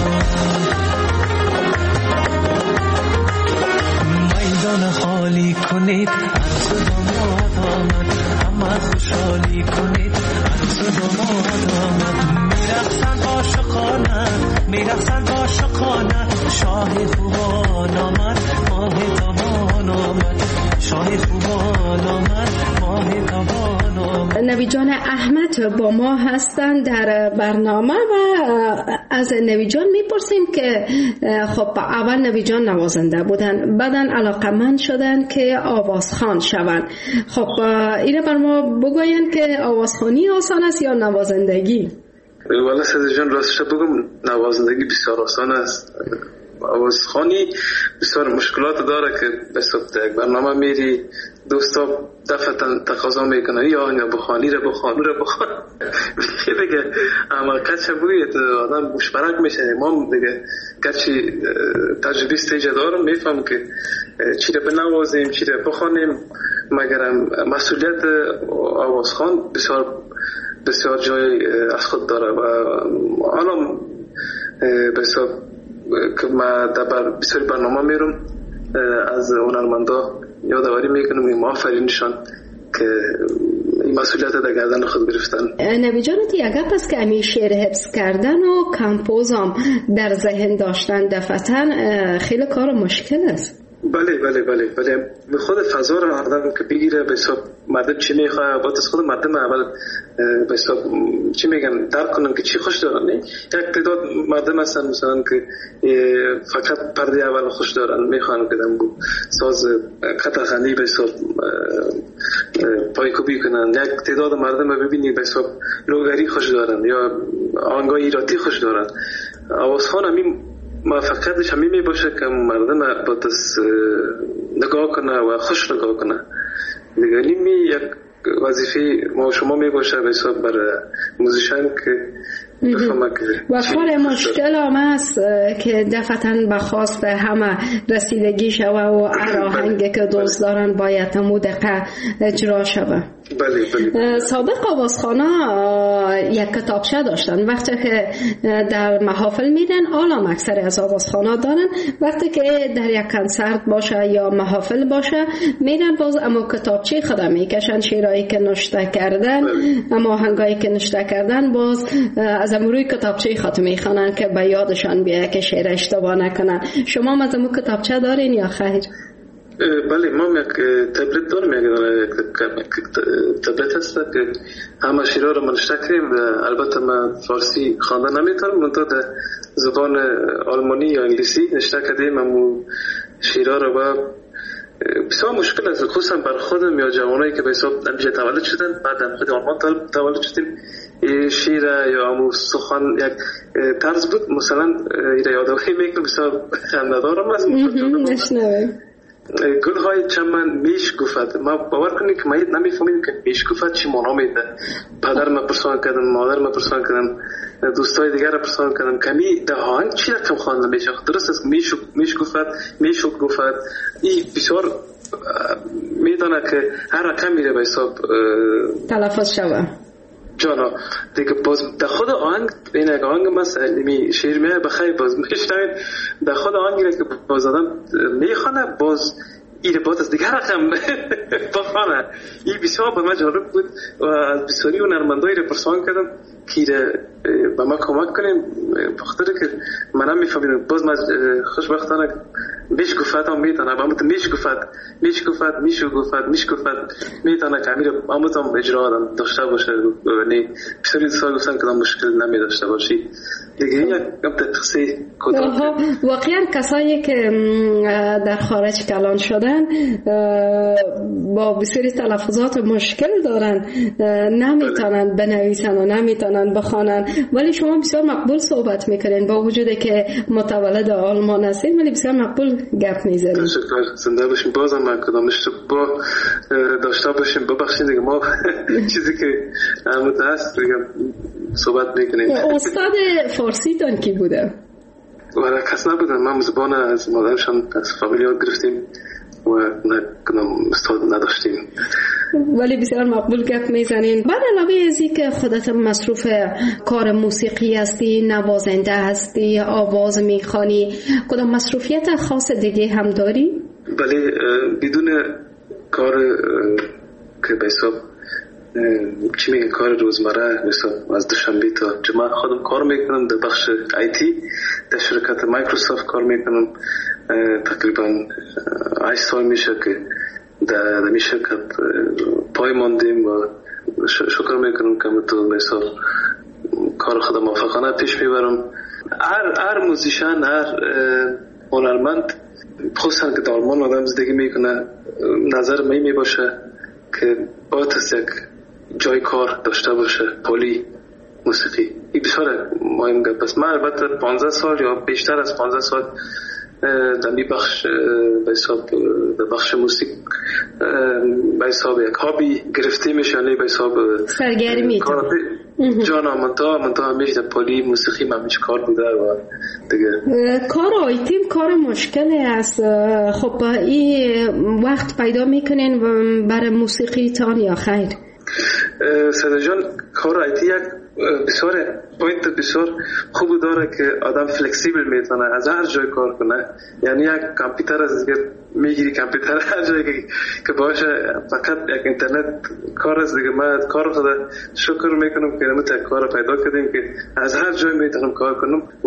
میدان خالی کنید عرض داماد آمد همه خوشحالی کنید عرض داماد آمد میرقصند عاشقانه میرقصند عاشقانه شاه خوبان آمد ماه تابان آمد شاه خوبان آمد ماه تابان آمد. نوید جان احمد با ما هستند در برنامه و از نوید جان میپرسیم که خب اول نوید جان نوازنده بودن بعداً علاقمند شدن که آوازخوان شوند. خب اینه بر ما بگوین که آوازخوانی آسان است یا نوازندگی؟ والا سید جان راستش بگم نوازندگی بسیار آسان است. آوازخوانی بسیار مشکلات داره که به صورت یک برنامه میری دوستا دفعتا تقاضا میکنه یا آنگا بخوانی را بخوان را بخوان دیگه اما کچه بوید آدم مشبرک میشه. ما دیگه کچی تجربی استیجه دارم میفهم که چی را بنوازیم چی را بخوانیم مگر مسئولیت آوازخوان بسیار بسیار جای از خود داره و آنم بسیار که ما در بسیار برنامه میرم از هنرمندا یادآوری میکنم این آفرینشان که این مسئولیت در گردن خود گرفتن. نوید جان اگر پس که امی شعر حفظ کردن و کمپوزم در ذهن داشتن دفعتاً خیلی کار مشکل است. بله بله بله بله خود فضا رو آدم که بگیره به حساب مردم چی میخواه باید از خود مردم اول به حساب چی میگن درک کنن که چی خوش دارن. یک تعداد مردم هستن مثلا که فقط پرده اول خوش دارن میخوان که دمگو ساز قطعخندی به حساب پایکوبی کنن. یک تعداد مردم رو ببینی به حساب لوگری خوش دارن یا آهنگای ایراتی خوش دارن. آوازخوان همین موفقیتش همین می باشه که مردم با دست نگاه کنه و خوش نگاه کنه. دیگه نیمی یک وظیفه ما شما می باشه به حساب برای موزیشن که بفهمه که و کار مشکل هم است که دفعتاً بخواست همه رسیدگی شوه و هر آهنگی که دوست دارن باید همو دقیقه اجرا شوه. بله بله. سابق آوازخوانا یک کتابچه داشتن وقتی که در محافل میرن عالم اکثر از آوازخوانا دارن وقتی که در یک کنسرت باشه یا محافل باشه میرن باز اما کتابچه خدا میکشن شعرهایی که نوشته کردن اما آهنگایی که نوشته کردن باز از امروی کتابچه خود میخوانن که به یادشان بیایه که شعر اشتباه نکنن. شما از امو کتابچه دارین یا خیر؟ بله ما یک تبلت دارم یک تبلت هست که همه شیرها رو منشته کریم. البته من فارسی خواندن نمیتونم منطقه در زبان آلمانی یا انگلیسی نشته کردیم امو شیرها رو و بسیار مشکل است خصوصا بر خودم یا جوانایی که به حساب نمیشه تولد شدن بعد خود آلمان تولد شدیم شیر یا امو سخن یک طرز بود مثلا ایره یادوهی میکنم بسیار خنده‌دارم است نشنویم گل های چمن میش گفت. ما باور کنید که ما نمیفهمیم که میش گفت چی معنا میده. پدر ما پرسان کردم مادر ما پرسان کردم دوستای دیگر پرسان کردم کمی ده آهنگ چی رقم خواندن میشه. درست است میش میش گفت میش گفت این بسیار میدونه که هر رقم میره به حساب تلفظ شوه جانا دیگه باز در خود آهنگ این یک آهنگ مثلا می شعر می بخیر باز میشنوید در خود آهنگی که باز آدم میخونه باز این باز از دیگه رقم بخونه. این بسیار به من جالب بود و از بسیاری هنرمندایی رو پرسان کردم که به ما کمک کنیم بخاطر که من هم میفهمیدم باز من خوشبختانه میش گفت هم میتونه با همون میش گفت میش گفت میشو گفت میش گفت میتونه که امیر همون هم اجرا آدم داشته باشه. یعنی بسیاری سال گفتن که مشکل نمی داشته باشی دیگه. این یک قصه کوتاه واقعا کسایی که در خارج کلان شدن با بسیاری تلفظات مشکل دارن نمیتونن بنویسن و نمیتونن بخوانن ولی شما بسیار مقبول صحبت میکنین با وجودی که متولد آلمان هستین ولی بسیار مقبول گپ میزنین. تشکر زنده باشین. بازم من کدام اشتباه داشته باشیم ببخشید دیگه ما چیزی که همون هست دیگه صحبت میکنیم. استاد فارسی تان کی بوده؟ ولی کس نبودن. من زبان از مادرشان از فامیل یاد گرفتیم و نه کدام استاد نداشتیم. ولی بسیار مقبول گپ میزنین. بعد علاوه از این که خودت مصروف کار موسیقی هستی، نوازنده هستی، آواز میخوانی، کدام مصروفیت خاص دیگه هم داری؟ بله، بدون کار که به حساب چی میگن کار روزمره، مثلا از دوشنبه تا جمعه خودم کار میکنم در بخش آیتی در شرکت مایکروسافت کار میکنم. تقریبا هشت سال میشه که در می شرکت پای ماندیم و شکر میکنم که تو مثلا کار خودم موفقانه پیش میبرم. هر هر موزیشن، هر هنرمند، خصوصا که در آلمان آدم زندگی میکنه، نظر می می باشه که باید از یک جای کار داشته باشه، پولی موسیقی. این بسیار مهم گپ است. من البته پانزده سال یا بیشتر از پانزده سال در می بخش به حساب در بخش موسیقی به حساب یک هابی گرفته میشه، یعنی به حساب سرگرمی تو جانا منتا منتا همیشه در پولی موسیقی من همیشه کار بوده و دیگه. کار آیتیم کار مشکلی است. خب این وقت پیدا میکنین برای موسیقی تان یا خیر؟ ساده جان، کار آیتی یک بسیار پوینت بسیار خوب داره که آدم فلکسیبل میتونه از هر جای کار کنه. یعنی یک کامپیوتر از دیگه میگیری، کامپیوتر هر جایی که, که باشه، فقط یک اینترنت کار است دیگه. من کار خدا شکر میکنم که نمیت یک کار پیدا کردیم که از هر جای میتونم کار کنم و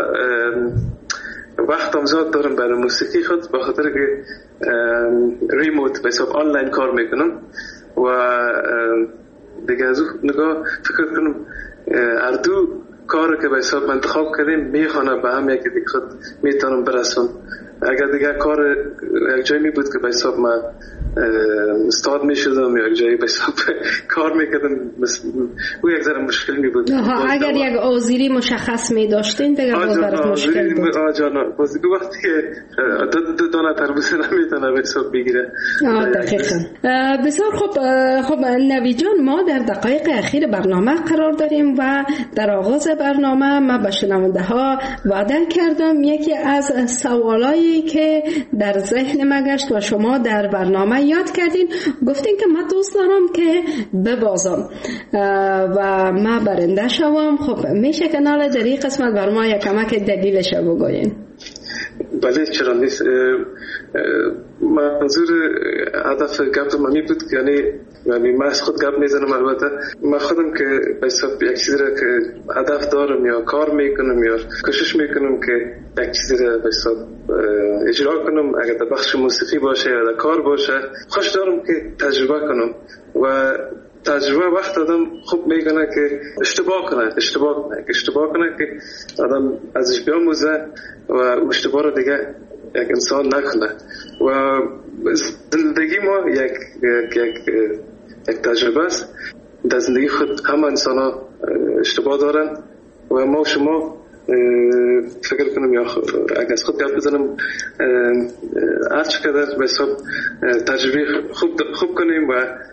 وقت هم زیاد دارم برای موسیقی خود، به خاطر که ریموت به حساب آنلاین کار میکنم و دیگه از اون نگاه فکر کنم هر دو کار که به حساب انتخاب کردیم میخوانه به هم یکی دیگه خود میتونم برسم. اگر دیگه کار یک جایی می بود که به حساب من استاد می شدم یا یک جایی به حساب کار میکردم، او یک ذره مشکل می بود. اگر یک آذری مشخص می داشتین دیگه باز برات مشکل بود. آه جانا بازی دو وقتی که دو دانه تربوزه نمیتونه به حساب بگیره. آه دقیقا. بسیار خوب. خب نوی جان، ما در دقایق اخیر برنامه قرار داریم و در آغاز برنامه ما به شنونده ها وعده کردم یکی از سوالایی که در ذهن ما گشت و شما در برنامه یاد کردین، گفتین که من دوست دارم که ببازم و من برنده شوم. خب میشه که ناله در این قسمت بر ما یک کمک دلیلش بگوین؟ بله، چرا نیست. منظور هدف گپ من می بود که یعنی یعنی من از خود گپ میزنم. البته من خودم که به حساب یک چیزی را که هدف دارم یا کار میکنم یا کوشش میکنم که یک چیزی را به حساب اجرا کنم، اگر در بخش موسیقی باشه یا در کار باشه، خوش دارم که تجربه کنم و تجربه وقت آدم خوب میکنه که اشتباه کنه اشتباه کنه که اشتباه کنه که آدم ازش بیاموزه و اشتباه رو دیگه یک انسان نکنه. و زندگی ما یک یک یک, یک تجربه است. در زندگی خود همه انسان ها اشتباه دارن و ما و شما فکر کنم یا اگر از خود گپ بزنم هر چقدر به حساب تجربه خوب خوب کنیم و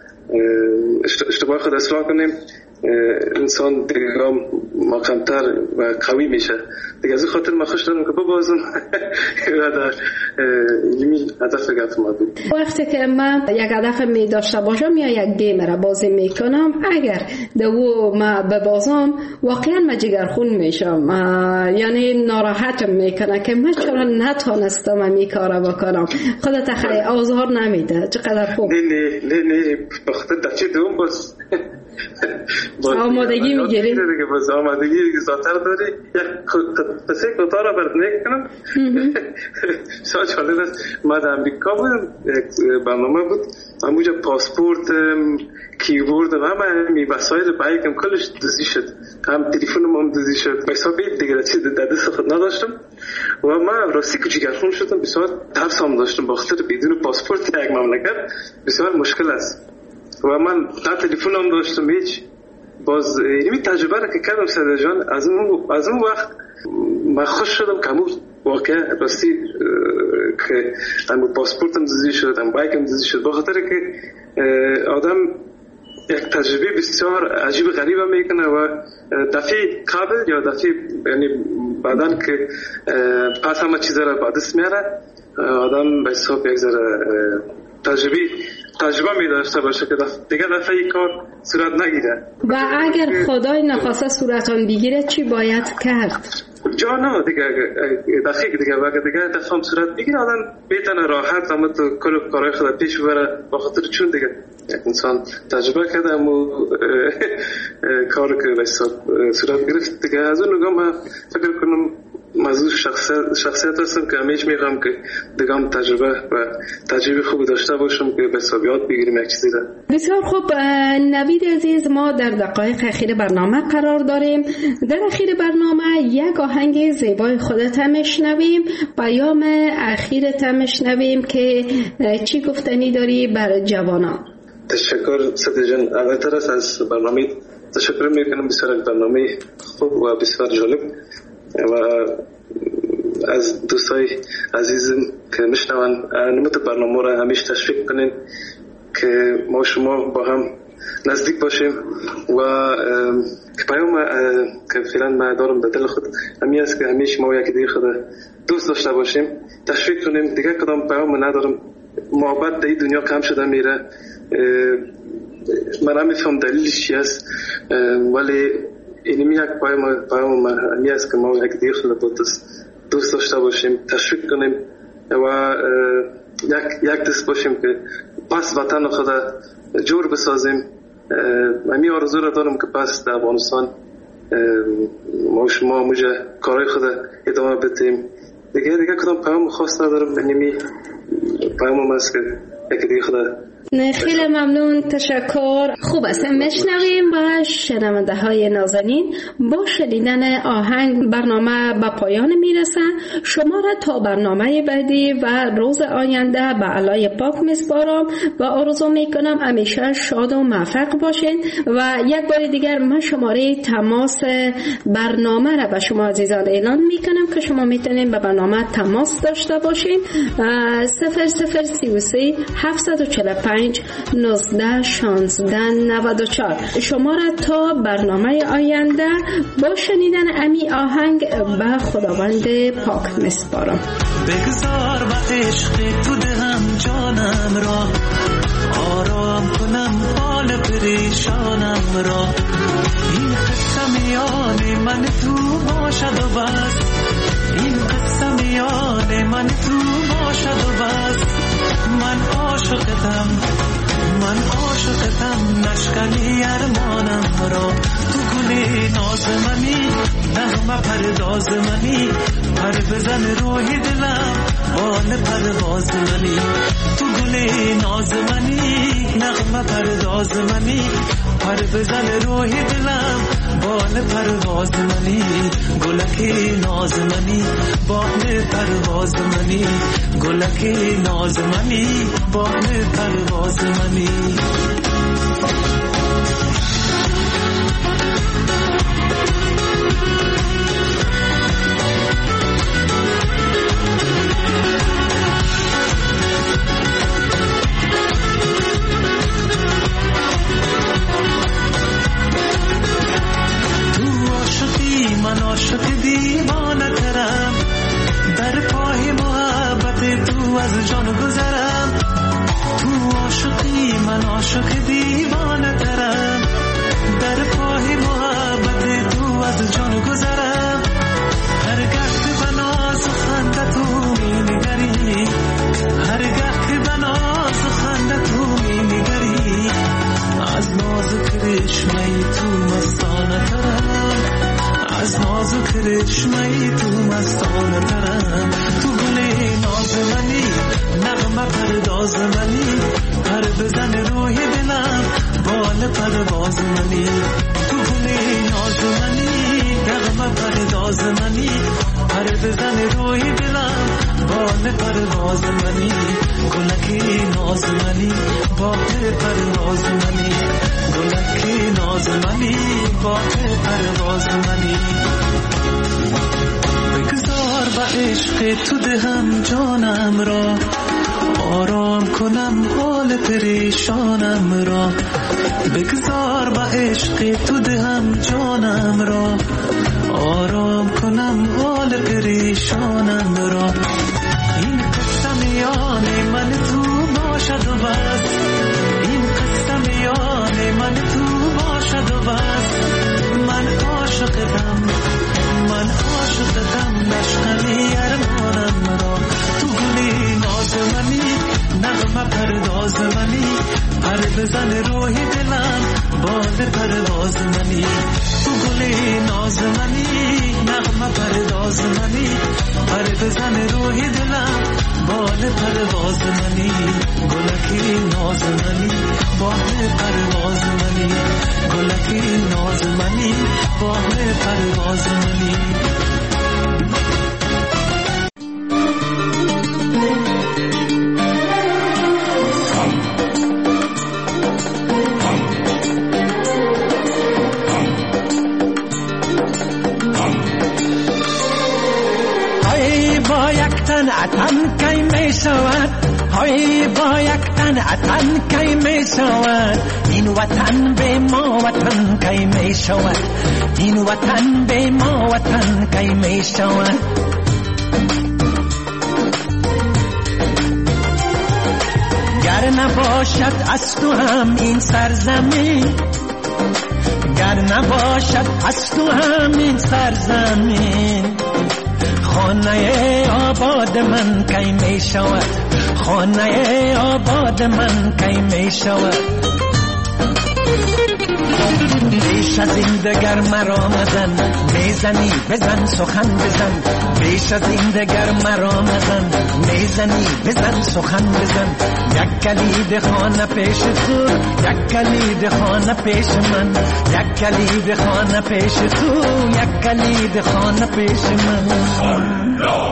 اشتباه خود اصلاح کنیم، انسان دیگه مقامتر و قوی میشه دیگه. از این خاطر من خوش دارم که ببازم و در یمی هدف گفت ما بود. وقتی که من یک هدف می داشته باشم یا یک گیم را بازی میکنم، اگر دو ما ببازم واقعا من جگرخون میشم، یعنی ناراحتم میکنه که من چرا نتونستم این کارا بکنم. خودت خیلی آزار نمیده. چقدر خوب. نه نه نه نه بخاطر دفعه دوم باز آمادگی میگیری دیگه، باز آمادگی دیگه زاتر داری. یک پسه کوتاه را برد نکنم. شاید جالب است. من در امریکا بودم، یک برنامه بود، من بوجه پاسپورت، کیبورد و همه می وسایل بایکم کلش دزدی شد، هم تلفنم هم دزدی شد. به حساب دیگه چیز در دست خود نداشتم و من راستی که جگرخون شدم. بسیار ترس هم داشتم بخاطر بدون پاسپورت یک مملکت بسیار مشکل است و من نه تلفن هم داشتم هیچ. باز این تجربه را که کردم ساده جان، از اون از اون وقت من خوش شدم که همون واقعا راستی که هم پاسپورتم دزدی شد، هم بایکم دزدی شد، بخاطر که آدم یک تجربه بسیار عجیب غریب میکنه و دفعه قبل یا دفعه یعنی بعدن که پس همه چیز را به دست میاره، آدم به حساب یک ذره تجربه تجربه می داشته باشه که دیگه دفعه این کار صورت نگیره. و اگر خدای نخواسته صورت آن بگیره چی باید کرد؟ جا نه دیگه دقیق دیگه و دیگه دفعه هم صورت بگیره آدم میتونه راحت اما تو کل کارهای خود پیش ببره با خاطر چون دیگه انسان تجربه کرده اما کار که حساب صورت گرفت دیگه. از اون نگاه من فکر کنم موضوع شخصیت شخصیت هستم که همیشه میگم که دیگه هم تجربه و تجربه خوب داشته باشم که به حسابیات بگیریم یک چیزی ده. بسیار خوب نوید عزیز، ما در دقایق اخیر برنامه قرار داریم. در اخیر برنامه یک آهنگ زیبای خودت میشنویم، پیام اخیرت میشنویم که چی گفتنی داری برای جوانان. تشکر صدی جان، اولتر از برنامه تشکر میکنم، بسیار برنامه خوب و بسیار جالب و از دوستای عزیزم که میشنون نمت برنامه را همیشه تشویق کنین که ما شما با هم نزدیک باشیم و که پیام که فعلا ما دارم به دل خود همین است که همیشه ما یکی دیگه خود دوست داشته باشیم، تشویق کنیم. دیگه کدام پیام ندارم، محبت در این دنیا کم شده میره. من نمیفهم دلیلش چی است، ولی اینمی یک پیام پیام همی است که ما یک دیگه خود دوست داشته باشیم، تشویق کنیم و یک یک دست باشیم که پس وطن خود جور بسازیم. همی آرزو را دارم که پس در افغانستان ما شما موجه کارهای خود ادامه بدیم. دیگه دیگه کدام پیام خاص ندارم، اینمی پیام است که یک دیگه خود. خیلی ممنون، تشکر. خوب است، میشنویم با شنونده های نازنین. با شنیدن آهنگ برنامه به پایان میرسه. شما را تا برنامه بعدی و روز آینده به علای پاک میسپارم و آرزو میکنم همیشه شاد و موفق باشین. و یک بار دیگر من شماره تماس برنامه را به شما عزیزان اعلان میکنم که شما میتونین به برنامه تماس داشته باشین. صفر صفر سی و سه هفتصد و چهل و پنج نوزده شانزده نود و چهار. شما را تا برنامه آینده با شنیدن امی آهنگ به خداوند پاک میسپارم. بگذار با عشق تو دهم جانم را، آرام کنم حال پریشانم را. این قصه میان من تو باشد و بس، این قصه میان من تو باشد و بس. من عاشقتم، من عاشقتم، نشکنی ارمانم را. تو گلی ناز منی، نغمه پرداز منی، پر بزن روحی دلم بال پرواز منی. تو گلی ناز منی، نغمه پرداز منی، پر بزن روحی دلم بال پرواز منی. گلکی ناز منی، بال پرواز منی، گلکی ناز منی، بال پرواز منی. من عاشق دیوانه ترم، در پای محبت تو از جان گذرم. تو عاشقی من عاشق دیوانه ترم، در پای محبت تو از جان گذرم. هرگاه که به ناز و خنده تو می نگری، هرگاه که به ناز و خنده تو می نگری، از ناز و کرشمه تو مستانه ترم، از ناز و کرشمه تو مستانه ترم. تو گلی ناز منی، نغمه پرداز منی، پر بزن روی دلم بال پرواز منی. تو گلی ناز منی، نغمه پرداز منی، پر بزن روی دلم بال پرواز منی. گلکی ناز منی، بال پرواز منی، گلکی ناز منی، بال پرواز منی. بگذار با عشق تو دهم جانم را، آرام کنم حال پریشانم را. بگذار با عشق تو دهم جانم را، آرام کنم حال پریشانم را. این قصه میان من تو باشد و بس، بزن روحی دلم بال پرواز منی گلکی ناز منی بال پرواز منی گلکی ناز منی بال پرواز منی اتن کی می شود های با یک تن اتن کی می شود این وطن به ما وطن کی می شود این وطن به ما وطن کی می شود گر نباشد از تو هم این سرزمین گر نباشد از تو هم این سرزمین خانه آباد من کی می شود خانه آباد من کی می شود بیش از این دگر مرا مزن میزنی بزن سخن بزن بیش از این دگر مرا مزن میزنی بزن سخن بزن یک کلید خانه پیش تو یک کلید خانه پیش من یک کلید خانه پیش تو یک کلید خانه پیش من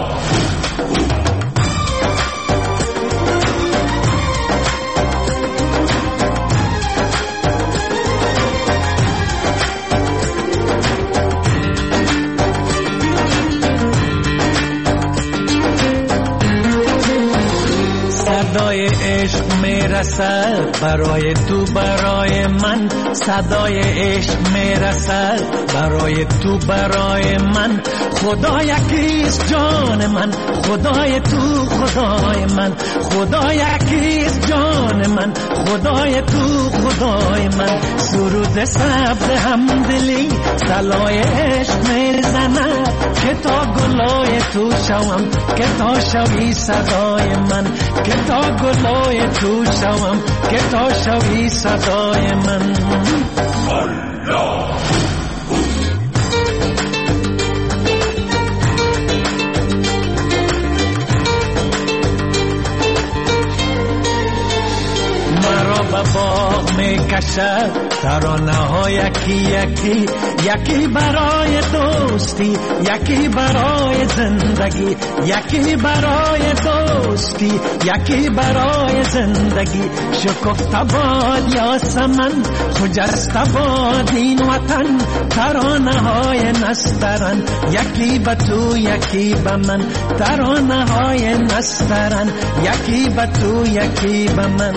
صدای عشق میرسد برای تو برای من صدای عشق میرسد برای تو برای من خدا یکیست جان من خدای تو خدای من خدا یکیست جان من خدای تو خدای من سرود سبز همدلی صلای عشق میرزند که تا گلای تو شوم که تا شوی صدای من که تا گلای تو شوم که تا شوی صدای من مرا به باغ می کشد ترانه ها یکی یکی یکی برای دوستی یکی برای زندگی یکی برای دوستی یکی برای زندگی شکفته باد یاسمن خجسته باد این وطن ترانه های نسترن یکی به تو یکی به من ترانه های نسترن یکی به تو یکی به من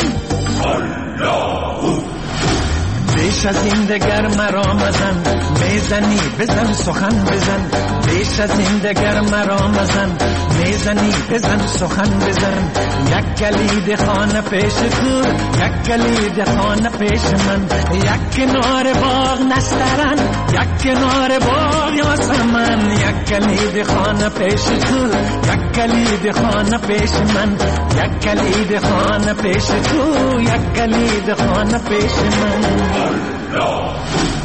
بیش از این دگر مرا مزن میزنی بزن سخن بزن بیش از این دگر مرا مزن میزنی بزن سخن بزن یک کلید خانه پیش تو یک کلید خانه پیش من یک کنار باغ نسترن یک کنار باغ یاسمن یک کلید خانه پیش تو یک کلید خانه پیش من یک کلید خانه پیش تو یک کلید خانه پیش من